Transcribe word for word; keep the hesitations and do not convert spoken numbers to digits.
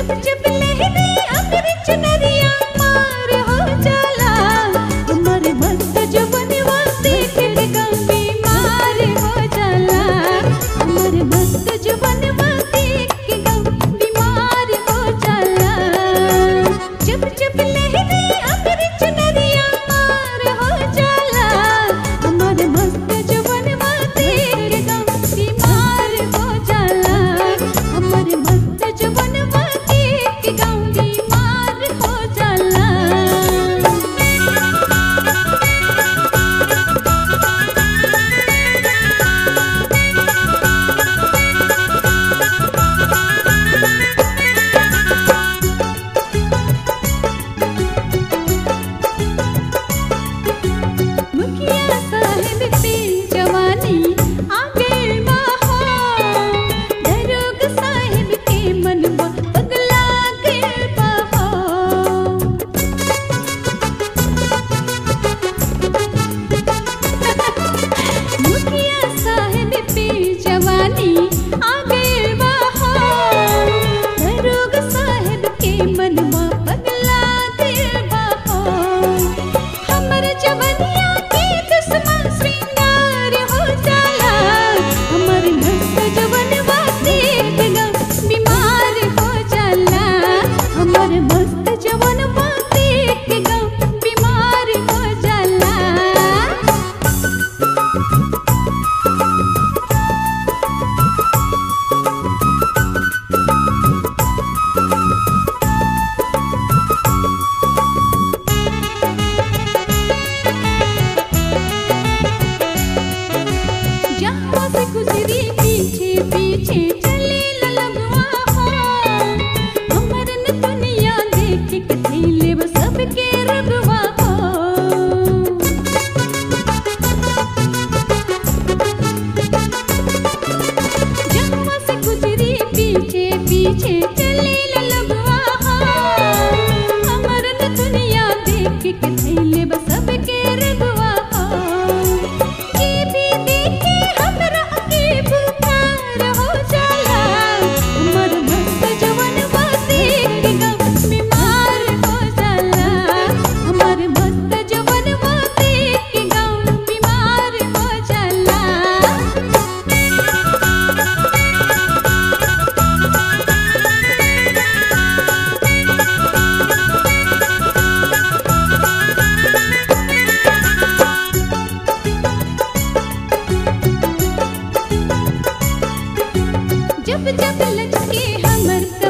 जब जब लहरे अमृत चुनरिया मार हो जाला हमारे मस्त जवनवा देख के गम बीमार हो जाला हमारे मस्त जवनवा देख के गम बीमार हो जाला जब जब लहरे अमृत चुनरिया मार हो जाला हमारे मस्त जवनवा देख के गम बीमार हो जाला हमारे मस्त जवनवा देख के गम बीमार हो जाला मुखिया साहिब पे जवानी आ गइल बा हो दरोग साहिब के मनवा पगला गइल बा हो मुखिया साहिब पे जवानी आ गइल बा हो दरोग साहिब के मनवा पगला गइल बा हो हमर जवनिया के दुश्मन श्रृंगार हो जाला हमर मस्त जवनवा देख गम बीमार हो जाला हमर मस्त जवनवा देख गम बीमार हो जाला जहाँ से गुजरी पीछे पीछे चले लगवा हो हमर न दुनिया देख के थैले वो सबके रगवा हो जहाँ से गुजरी पीछे पीछे चले लगवा हो हमर न दुनिया देख के थैले वो सबके रगवा हो के भी देखे हमरा के बुखार हो जाला हमर मस्त जवनवा देख के गम बीमार हो जाला हमर मस्त जवनवा देख के गम बीमार हो जाला जब जब लचके हमर